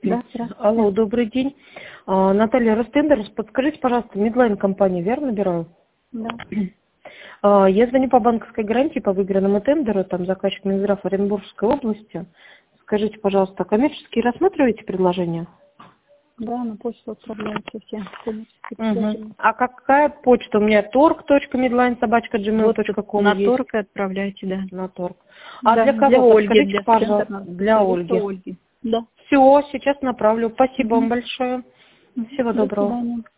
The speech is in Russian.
Да, Алло, добрый день. Наталья Ростендерс, подскажите, пожалуйста, Медлайн компания, верно набираю? да. Я звоню по банковской гарантии по выигранному тендеру, там заказчик Минздрав Оренбургской области. Скажите, пожалуйста, коммерческие рассматриваете предложения? Да, на почту отправляются все коммерческие предложения. А какая почта? У меня torg.medline@gmail.com На есть. торг отправляйте, да. На торг. А Да, для кого? для Ольги, Подскажите, для пожалуйста. Для Ольги. Да. Все, сейчас направлю. Спасибо вам большое. Всего До доброго. свидания.